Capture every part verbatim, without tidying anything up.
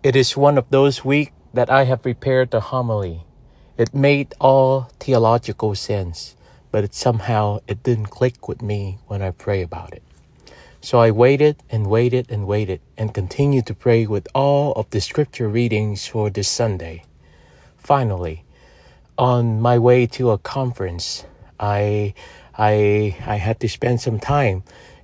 It is one of those weeks that I have prepared the homily. It made all theological sense, but it somehow it didn't click with me when I pray about it. So I waited and waited and waited and continued to pray with all of the scripture readings for this Sunday. Finally, on my way to a conference, I I I had to spend some time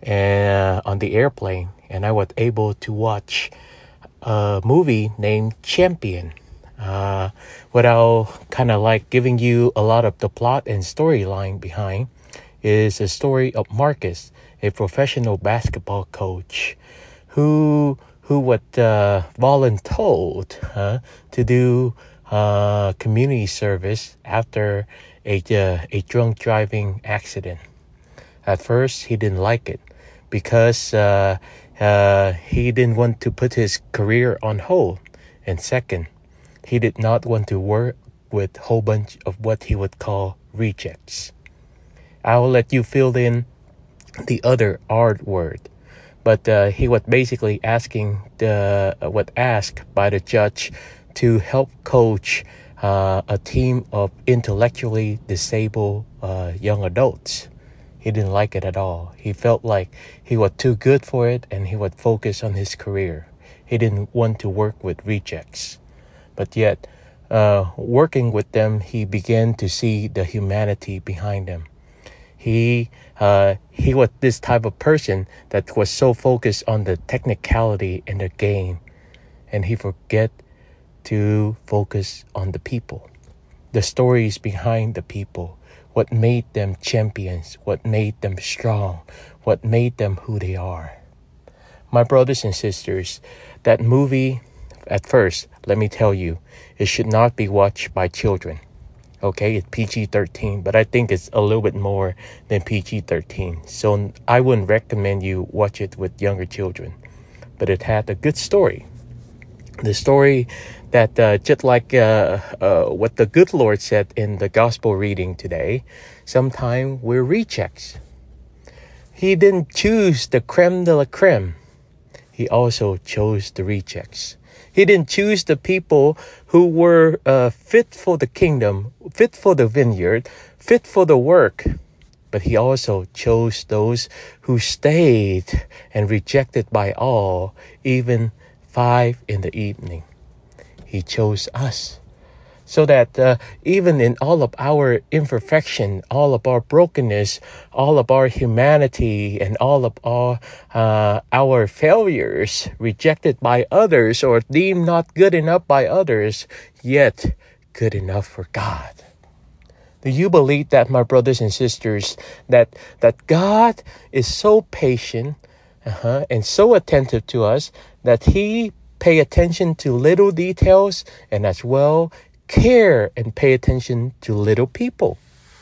uh, on the airplane, and I was able to watch a movie named Champion. Uh, without kind of like giving you a lot of the plot and storyline behind, is a story of Marcus, a professional basketball coach, who who was uh, voluntold uh, to do uh, community service after a uh, a drunk driving accident. At first, he didn't like it because uh, uh, he didn't want to put his career on hold, and second, he did not want to work with a whole bunch of what he would call rejects. I will let you fill in the other R word, but uh, he was basically asking the uh, what asked by the judge to help coach uh, a team of intellectually disabled uh, young adults. He didn't like it at all. He felt like he was too good for it, and he would focus on his career. He didn't want to work with rejects. But yet, uh, working with them, he began to see the humanity behind them. He uh, he was this type of person that was so focused on the technicality in the game, and he forget to focus on the people, the stories behind the people, what made them champions, what made them strong, what made them who they are. My brothers and sisters, that movie, at first, let me tell you, it should not be watched by children. Okay, it's P G thirteen, but I think it's a little bit more than P G thirteen. So I wouldn't recommend you watch it with younger children. But it had a good story. The story that uh, just like uh, uh, what the good Lord said in the gospel reading today, sometimes we're rejects. He didn't choose the creme de la creme. He also chose the rejects. He didn't choose the people who were uh, fit for the kingdom, fit for the vineyard, fit for the work. But he also chose those who stayed and rejected by all, even five in the evening. He chose us. So that uh, even in all of our imperfection, all of our brokenness, all of our humanity, and all of our, uh, our failures, rejected by others or deemed not good enough by others, yet good enough for God. Do you believe that, my brothers and sisters, that, that God is so patient uh-huh, and so attentive to us that He pay attention to little details and as well care and pay attention to little people?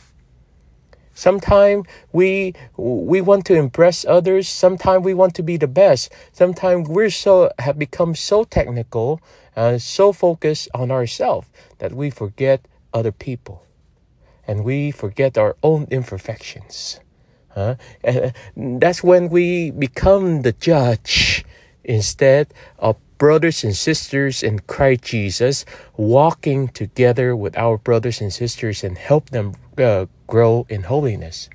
Sometimes we we want to impress others. Sometimes we want to be the best. Sometimes we're so have become so technical, uh, so focused on ourselves that we forget other people, and we forget our own imperfections. Huh? And that's when we become the judge instead of brothers and sisters in Christ Jesus, walking together with our brothers and sisters and help them uh, grow in holiness.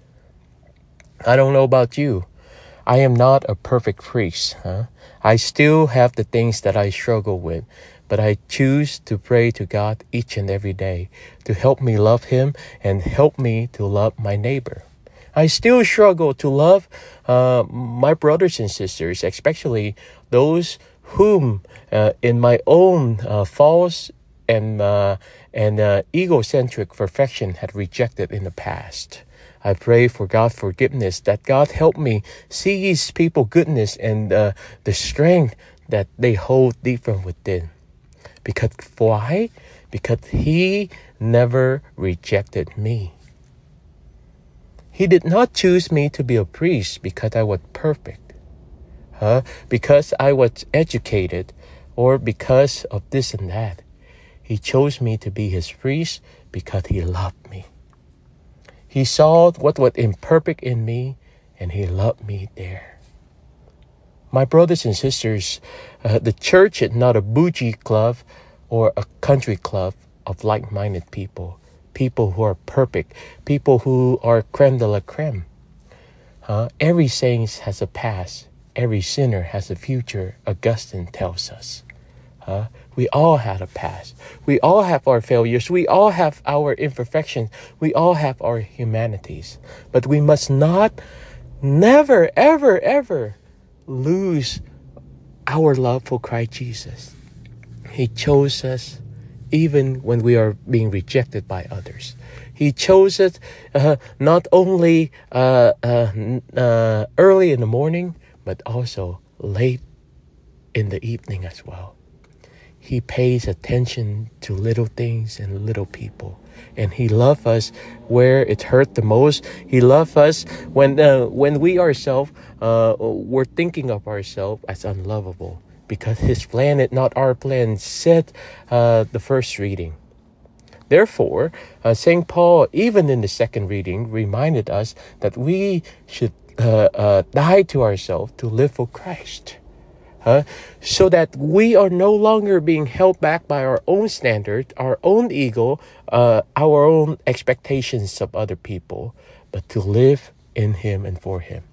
I don't know about you. I am not a perfect priest. Huh? I still have the things that I struggle with, but I choose to pray to God each and every day to help me love Him and help me to love my neighbor. I still struggle to love uh, my brothers and sisters, especially those whom uh, in my own uh, false and uh, and uh, egocentric perfection had rejected in the past. I pray for God's forgiveness, that God help me see these people goodness and uh, the strength that they hold deep from within. Because why? Because He never rejected me. He did not choose me to be a priest because I was perfect, huh? Because I was educated, or because of this and that. He chose me to be His priest because He loved me. He saw what was imperfect in me, and He loved me there. My brothers and sisters, uh, the church is not a bougie club or a country club of like-minded people, people who are perfect, people who are creme de la creme. Uh, every saint has a past. Every sinner has a future, Augustine tells us. Uh, we all have a past. We all have our failures. We all have our imperfections. We all have our humanities. But we must not, never, ever, ever lose our love for Christ Jesus. He chose us even when we are being rejected by others. He chose us uh, not only uh, uh, uh, early in the morning, but also late in the evening as well. He pays attention to little things and little people. And He loves us where it hurt the most. He loves us when uh, when we ourselves uh, were thinking of ourselves as unlovable. Because His plan is not our plan, said uh, the first reading. Therefore, uh, Saint Paul, even in the second reading, reminded us that we should uh, uh, die to ourselves to live for Christ. Uh, so that we are no longer being held back by our own standard, our own ego, uh, our own expectations of other people, but to live in Him and for Him.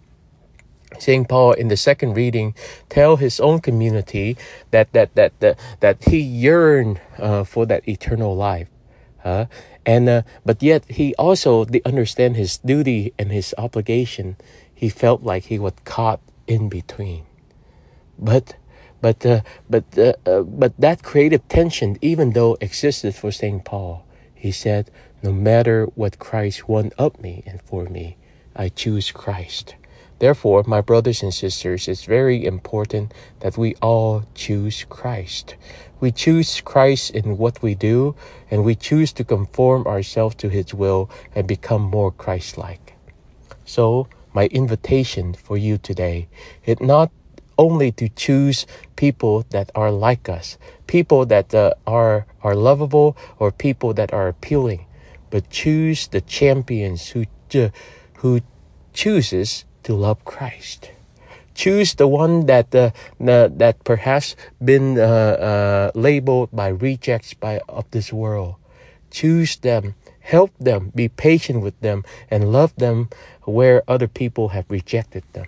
Saint Paul, in the second reading, tell his own community that that that that, that he yearned uh, for that eternal life, uh, and uh, but yet he also they understand his duty and his obligation. He felt like he was caught in between. But, but, uh, but, uh, uh, but that creative tension, even though existed for Saint Paul, he said, no matter what Christ won of me and for me, I choose Christ. Therefore, my brothers and sisters, it's very important that we all choose Christ. We choose Christ in what we do, and we choose to conform ourselves to His will and become more Christ-like. So, my invitation for you today is not only to choose people that are like us, people that uh, are are lovable, or people that are appealing, but choose the champions who uh, who chooses to love Christ. Choose the one that uh, uh, that perhaps been uh, uh, labeled by rejects by of this world. Choose them, help them, be patient with them, and love them where other people have rejected them.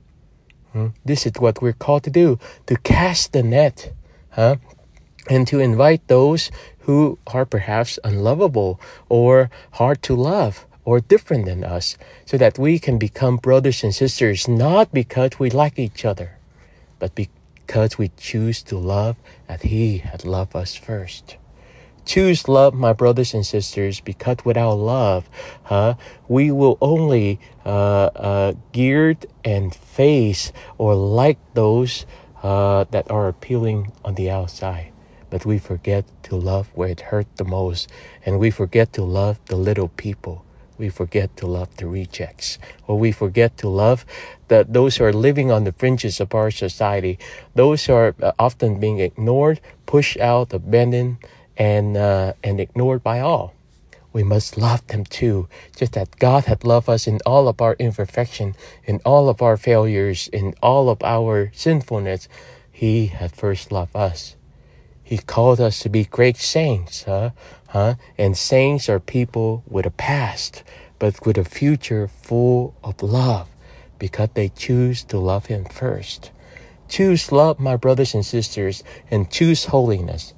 This is what we're called to do, to cast the net, huh? And to invite those who are perhaps unlovable or hard to love or different than us, so that we can become brothers and sisters, not because we like each other, but because we choose to love as He had loved us first. Choose love, my brothers and sisters, because without love, huh, we will only uh, uh, geared and face or like those uh, that are appealing on the outside. But we forget to love where it hurt the most, and we forget to love the little people. We forget to love the rejects, or we forget to love the, those who are living on the fringes of our society, those who are uh, often being ignored, pushed out, abandoned, and uh, and ignored by all. We must love them too, just that God had loved us in all of our imperfection, in all of our failures, in all of our sinfulness. He had first loved us. He called us to be great saints, huh? Huh? And saints are people with a past, but with a future full of love, because they choose to love Him first. Choose love, my brothers and sisters, and choose holiness.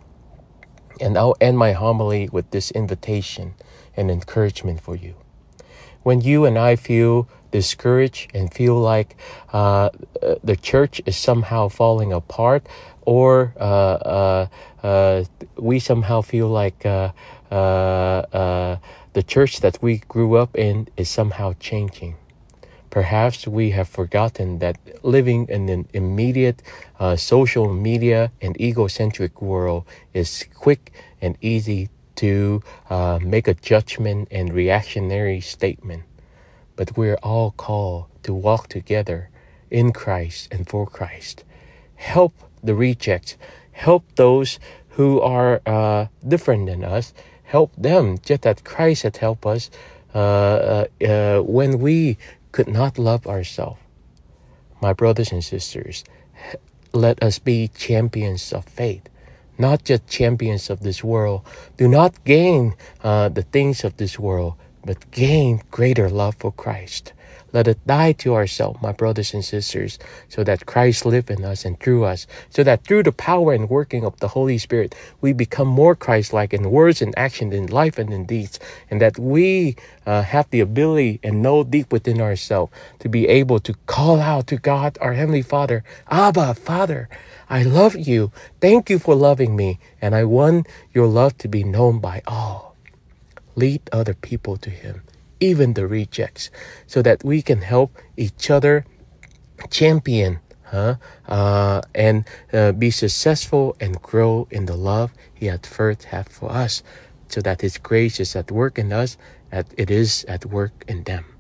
And I'll end my homily with this invitation and encouragement for you. When you and I feel discouraged and feel like uh, the church is somehow falling apart, or uh, uh, uh, we somehow feel like uh, uh, uh, the church that we grew up in is somehow changing, perhaps we have forgotten that living in an immediate uh, social media and egocentric world is quick and easy to uh, make a judgment and reactionary statement. But we're all called to walk together in Christ and for Christ. Help the rejects. Help those who are uh, different than us. Help them just as Christ had helped us uh, uh, uh, when we could not love ourselves. My brothers and sisters, let us be champions of faith, not just champions of this world. Do not gain uh, the things of this world, but gain greater love for Christ. Let it die to ourselves, my brothers and sisters, so that Christ live in us and through us, so that through the power and working of the Holy Spirit, we become more Christ-like in words and action, in life and in deeds, and that we uh, have the ability and know deep within ourselves to be able to call out to God, our Heavenly Father, Abba, Father, I love you. Thank you for loving me, and I want your love to be known by all. Lead other people to Him, even the rejects, so that we can help each other champion huh? uh, and uh, be successful and grow in the love He had first had for us, so that His grace is at work in us as it is at work in them.